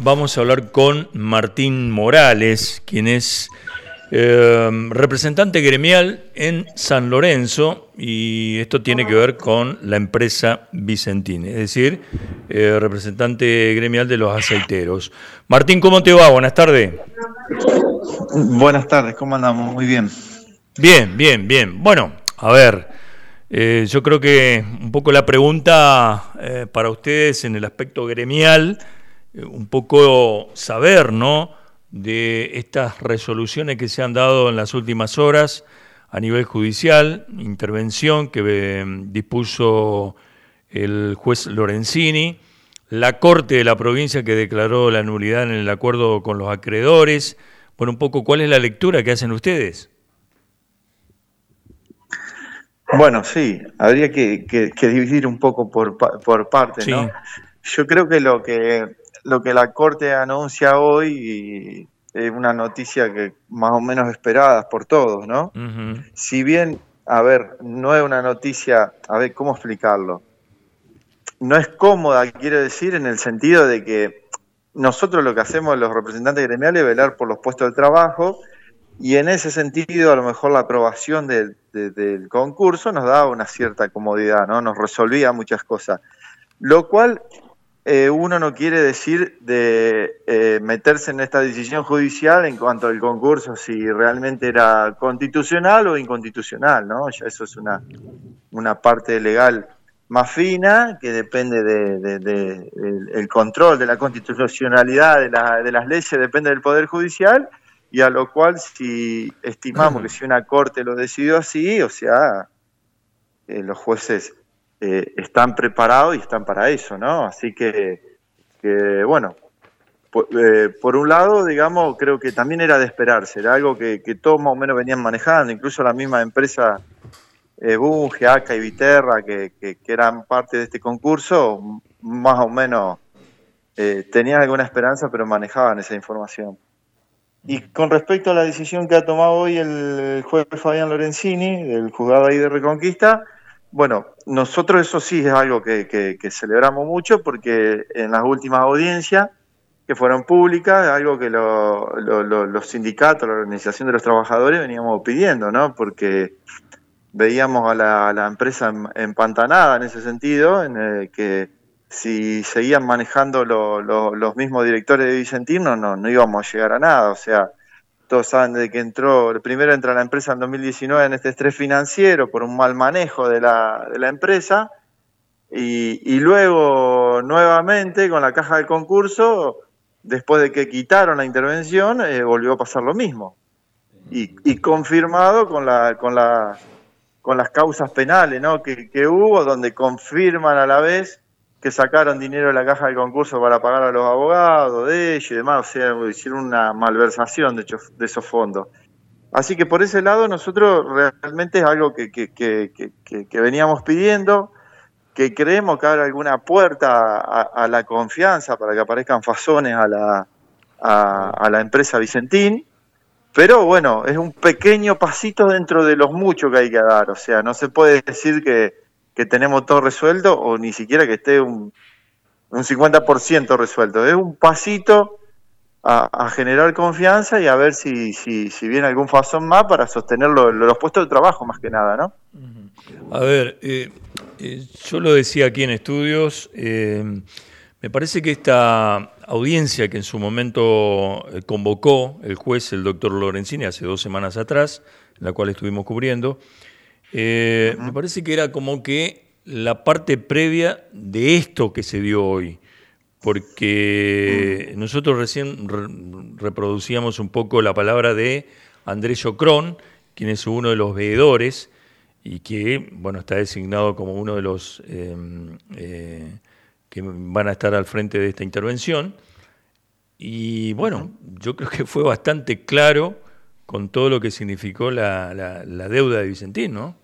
vamos a hablar con Martín Morales, quien es representante gremial en San Lorenzo, y esto tiene que ver con la empresa Vicentín, es decir, representante gremial de los aceiteros. Martín, ¿cómo te va? Buenas tardes. Buenas tardes, ¿cómo andamos? Muy bien. Bien. Bueno, a ver, yo creo que un poco la pregunta para ustedes en el aspecto gremial, un poco saber, ¿no?, de estas resoluciones que se han dado en las últimas horas a nivel judicial, intervención que dispuso el juez Lorenzini, la Corte de la provincia que declaró la nulidad en el acuerdo con los acreedores. Bueno, un poco, ¿cuál es la lectura que hacen ustedes? Bueno, sí, habría que dividir un poco por partes, ¿no? Sí. Yo creo que lo que la Corte anuncia hoy es una noticia que más o menos esperada por todos, ¿no? Uh-huh. Si bien, a ver, no es una noticia, a ver, ¿cómo explicarlo? No es cómoda, quiero decir, en el sentido de que nosotros lo que hacemos los representantes gremiales es velar por los puestos de trabajo, y en ese sentido a lo mejor la aprobación del concurso nos daba una cierta comodidad, ¿no? Nos resolvía muchas cosas. Lo cual uno no quiere decir de meterse en esta decisión judicial en cuanto al concurso, si realmente era constitucional o inconstitucional, ¿no? Ya eso es una parte legal más fina, que depende del control de la constitucionalidad de las leyes, depende del Poder Judicial, y a lo cual si estimamos que si una corte lo decidió así, o sea, los jueces están preparados y están para eso, ¿no? Así que bueno, por un lado, digamos, creo que también era de esperarse, era algo que todos más o menos venían manejando, incluso la misma empresa Bunge, ACA y Viterra, que eran parte de este concurso, más o menos tenían alguna esperanza, pero manejaban esa información. Y con respecto a la decisión que ha tomado hoy el juez Fabián Lorenzini, del juzgado ahí de Reconquista, bueno, nosotros eso sí es algo que celebramos mucho, porque en las últimas audiencias, que fueron públicas, algo que los sindicatos, la organización de los trabajadores veníamos pidiendo, ¿no? Porque veíamos a la empresa empantanada en ese sentido, en el que si seguían manejando los mismos directores de Vicentín, no íbamos a llegar a nada. O sea, todos saben de que primero entra la empresa en 2019 en este estrés financiero por un mal manejo de la empresa, y luego nuevamente con la caja del concurso, después de que quitaron la intervención, volvió a pasar lo mismo. Y confirmado con las causas penales, ¿no?, que hubo, donde confirman a la vez que sacaron dinero de la caja del concurso para pagar a los abogados de ellos y demás, o sea, hicieron una malversación de esos fondos. Así que por ese lado nosotros realmente es algo que veníamos pidiendo, que creemos que abre alguna puerta a la confianza para que aparezcan fazones a la empresa Vicentín. Pero bueno, es un pequeño pasito dentro de los muchos que hay que dar. O sea, no se puede decir que tenemos todo resuelto, o ni siquiera que esté un 50% resuelto. Es un pasito a generar confianza y a ver si viene algún fazón más para sostener los puestos de trabajo, más que nada, ¿no? A ver, yo lo decía aquí en estudios, me parece que esta audiencia que en su momento convocó el juez, el doctor Lorenzini, hace 2 semanas atrás, la cual estuvimos cubriendo, me parece que era como que la parte previa de esto que se dio hoy, porque nosotros recién reproducíamos un poco la palabra de Andrés Yocrón, quien es uno de los veedores y que, bueno, está designado como uno de los que van a estar al frente de esta intervención. Y bueno, yo creo que fue bastante claro con todo lo que significó la deuda de Vicentín, ¿no?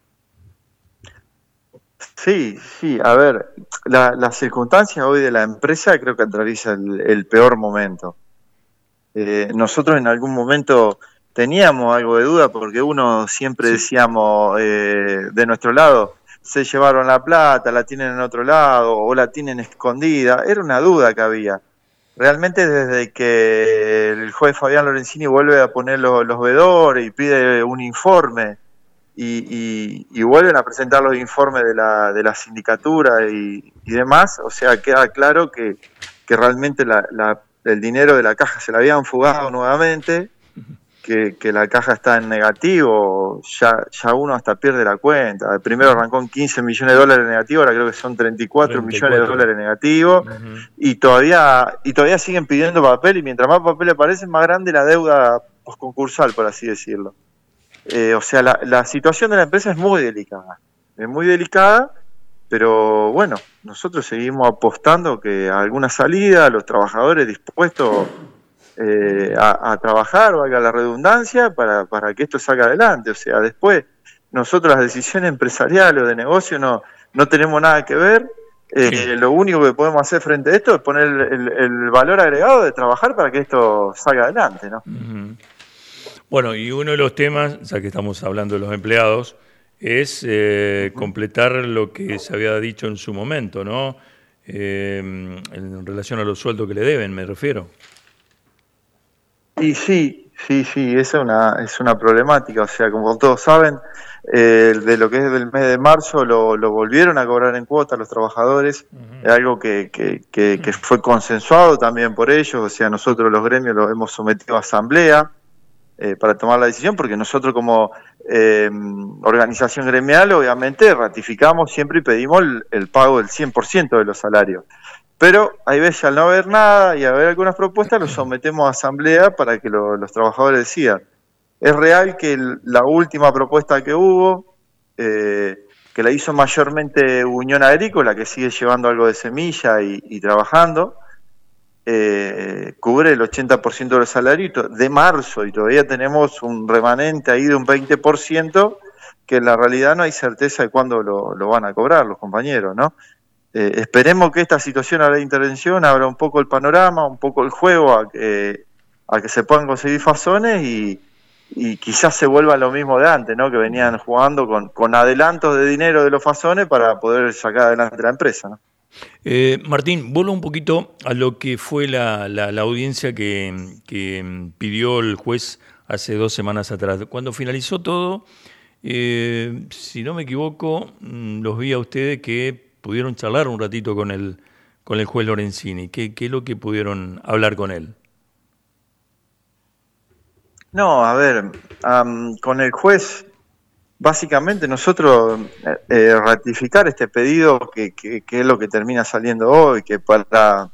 Sí, a ver, las circunstancias hoy de la empresa creo que atraviesa el peor momento. Nosotros en algún momento teníamos algo de duda, porque uno siempre decíamos de nuestro lado, se llevaron la plata, la tienen en otro lado o la tienen escondida. Era una duda que había. realmente desde que el juez Fabián Lorenzini vuelve a poner los veedores y pide un informe y vuelven a presentar los informes de la sindicatura y demás, o sea, queda claro que realmente el dinero de la caja se la habían fugado nuevamente, que la caja está en negativo, ya uno hasta pierde la cuenta. Primero arrancó en 15 millones de dólares negativo, ahora creo que son 34 millones de dólares negativos, y todavía siguen pidiendo papel, y mientras más papel aparece, más grande la deuda postconcursal, por así decirlo. O sea, la situación de la empresa es muy delicada, pero bueno, nosotros seguimos apostando que a alguna salida, los trabajadores dispuestos a trabajar, valga la redundancia, para que esto salga adelante. O sea, después nosotros las decisiones empresariales o de negocio no tenemos nada que ver. Lo único que podemos hacer frente a esto es poner el valor agregado de trabajar para que esto salga adelante, ¿no? Bueno, y uno de los temas, ya que estamos hablando de los empleados, es completar lo que se había dicho en su momento, ¿no? En relación a los sueldos que le deben, me refiero. Y sí, esa es una problemática. O sea, como todos saben, de lo que es del mes de marzo lo volvieron a cobrar en cuota los trabajadores. Es algo que fue consensuado también por ellos. O sea, nosotros los gremios los hemos sometido a asamblea para tomar la decisión, porque nosotros como organización gremial obviamente ratificamos siempre y pedimos el pago del 100% de los salarios. Pero hay veces, al no haber nada y haber algunas propuestas, los sometemos a asamblea para que los trabajadores decidan. Es real que la última propuesta que hubo, que la hizo mayormente Unión Agrícola, que sigue llevando algo de semilla y trabajando, cubre el 80% del salario de marzo, y todavía tenemos un remanente ahí de un 20%, que en la realidad no hay certeza de cuándo lo van a cobrar los compañeros, ¿no? Esperemos que esta situación a la intervención abra un poco el panorama, un poco el juego a que se puedan conseguir fasones y quizás se vuelva lo mismo de antes, ¿no? Que venían jugando con adelantos de dinero de los fasones para poder sacar adelante la empresa, ¿no? Martín, vuelvo un poquito a lo que fue la audiencia que pidió el juez hace 2 semanas atrás. Cuando finalizó todo, si no me equivoco, los vi a ustedes que pudieron charlar un ratito con el juez Lorenzini. ¿Qué es lo que pudieron hablar con él? No, a ver, con el juez, básicamente nosotros ratificar este pedido, que es lo que termina saliendo hoy, que para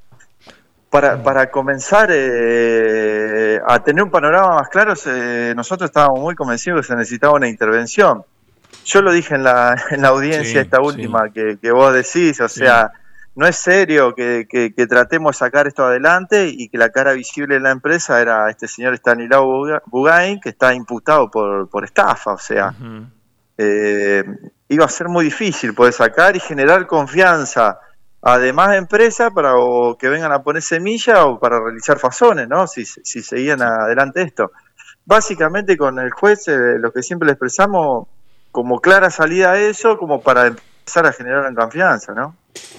comenzar a tener un panorama más claro, nosotros estábamos muy convencidos que se necesitaba una intervención. Yo lo dije en la audiencia última que vos decís, o sea, no es serio que tratemos de sacar esto adelante, y que la cara visible de la empresa era este señor Estanislao Bugain, que está imputado por estafa. O sea, iba a ser muy difícil poder sacar y generar confianza a demás empresas para o que vengan a poner semilla o para realizar fasones, ¿no? Si seguían adelante esto. Básicamente con el juez lo que siempre le expresamos como clara salida a eso, como para empezar a generar confianza, ¿no?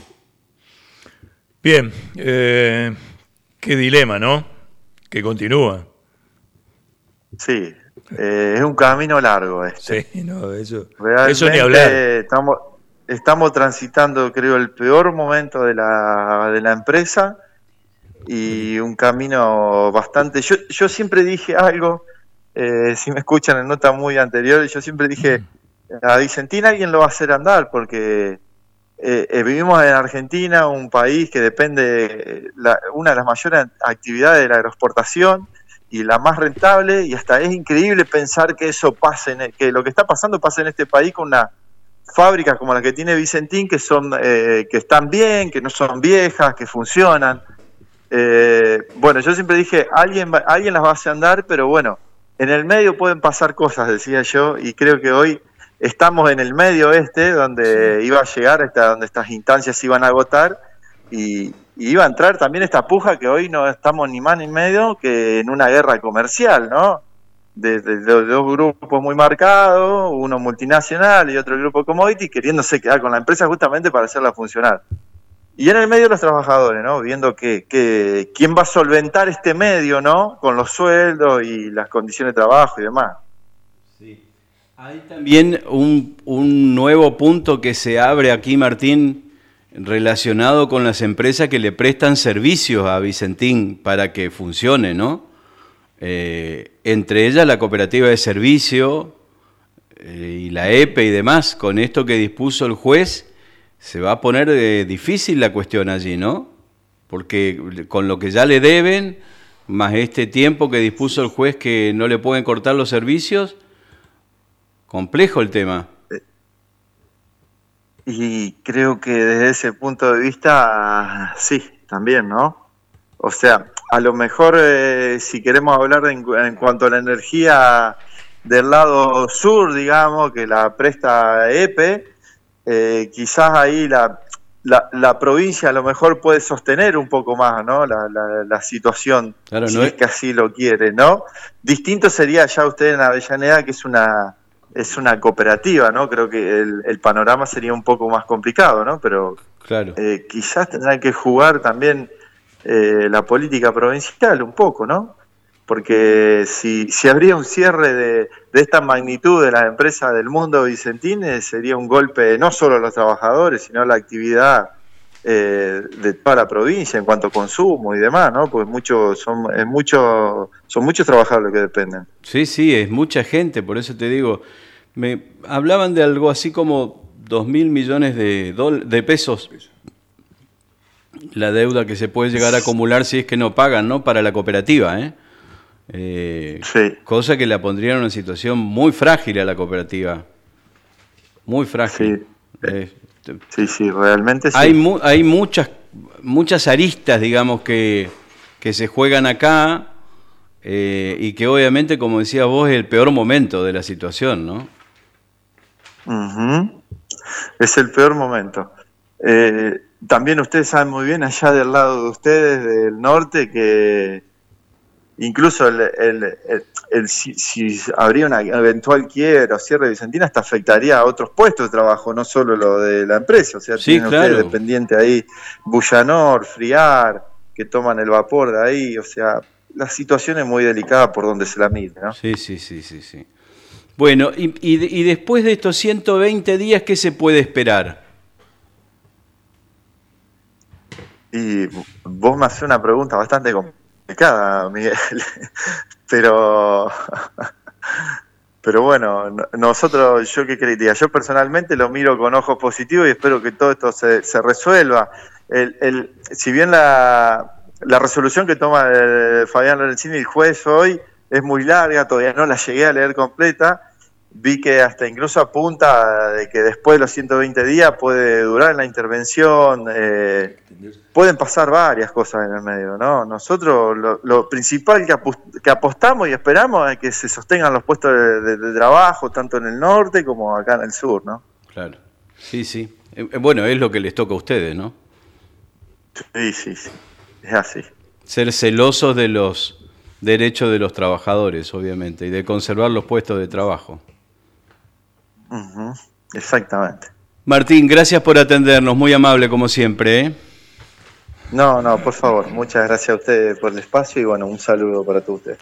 Bien, qué dilema, ¿no? Que continúa. Sí, es un camino largo este. Sí, no, eso Realmente ni hablar. Estamos transitando, creo, el peor momento de la empresa, y un camino bastante... Yo siempre dije algo, si me escuchan en notas muy anteriores, yo siempre dije, a Vicentín alguien lo va a hacer andar, porque vivimos en Argentina, un país que depende, una de las mayores actividades de la agroexportación y la más rentable, y hasta es increíble pensar que eso pase, que lo que está pasando pasa en este país con una fábricas como la que tiene Vicentín, que están bien, que no son viejas, que funcionan. Bueno, yo siempre dije, alguien las va a hacer andar, pero bueno, en el medio pueden pasar cosas, decía yo, y creo que hoy estamos en el medio donde iba a llegar donde estas instancias iban a agotar, y iba a entrar también esta puja que hoy no estamos ni más ni medio que en una guerra comercial, ¿no? De dos grupos muy marcados, uno multinacional y otro grupo commodity, queriéndose quedar con la empresa justamente para hacerla funcionar. Y en el medio los trabajadores, ¿no? Viendo quién va a solventar este medio, ¿no? Con los sueldos y las condiciones de trabajo y demás. Sí. Hay también un nuevo punto que se abre aquí, Martín, relacionado con las empresas que le prestan servicios a Vicentín para que funcione, ¿no? Entre ellas la cooperativa de servicio y la EPE y demás. Con esto que dispuso el juez, se va a poner difícil la cuestión allí, ¿no? Porque con lo que ya le deben, más este tiempo que dispuso el juez que no le pueden cortar los servicios, complejo el tema. Y creo que desde ese punto de vista, sí, también, ¿no? O sea, a lo mejor si queremos hablar en cuanto a la energía del lado sur, digamos, que la presta EPE, quizás ahí la provincia a lo mejor puede sostener un poco más, ¿no? La situación, Claro, si no es que así lo quiere, ¿no? Distinto sería ya usted en Avellaneda, que es una cooperativa, ¿no? Creo que el panorama sería un poco más complicado, ¿no? Pero claro. quizás tendrán que jugar también la política provincial un poco, ¿no? Porque si habría un cierre de esta magnitud de las empresas del mundo Vicentín, sería un golpe no solo a los trabajadores, sino a la actividad de toda la provincia en cuanto a consumo y demás, ¿no? Porque son muchos trabajadores los que dependen. Sí, es mucha gente, por eso te digo. Me hablaban de algo así como 2.000 millones de pesos, la deuda que se puede llegar a acumular si es que no pagan, ¿no? Para la cooperativa, ¿eh? Sí. Cosa que la pondría en una situación muy frágil a la cooperativa. Muy frágil. Sí, realmente sí. Hay muchas aristas, digamos, que se juegan acá y que obviamente, como decías vos, es el peor momento de la situación, ¿no? Uh-huh. Es el peor momento. También ustedes saben muy bien, allá del lado de ustedes, del norte, que incluso si habría una eventual quiebra o cierre de Vicentina, hasta afectaría a otros puestos de trabajo, no solo lo de la empresa. O sea, sí, tienen claro. ustedes dependiente ahí Bullanor, Friar, que toman el vapor de ahí. O sea, la situación es muy delicada por donde se la mire, ¿no? Sí. Bueno, y después de estos 120 días, ¿qué se puede esperar? Y vos me haces una pregunta bastante complicada, Miguel, pero bueno, nosotros, yo qué quería, yo personalmente lo miro con ojos positivos y espero que todo esto se resuelva. Si bien la resolución que toma Fabián Lorenzini, el juez, hoy es muy larga, todavía no la llegué a leer completa, vi que hasta incluso apunta de que después de los 120 días puede durar la intervención, pueden pasar varias cosas en el medio, ¿no? Nosotros lo principal que apostamos y esperamos es que se sostengan los puestos de trabajo, tanto en el norte como acá en el sur, ¿no? Claro, sí. Bueno, es lo que les toca a ustedes, ¿no? Sí, es así. Ser celosos de los derechos de los trabajadores, obviamente, y de conservar los puestos de trabajo. Uh-huh. Exactamente. Martín, gracias por atendernos, muy amable como siempre, ¿eh? No, por favor, muchas gracias a ustedes por el espacio y bueno, un saludo para todos ustedes.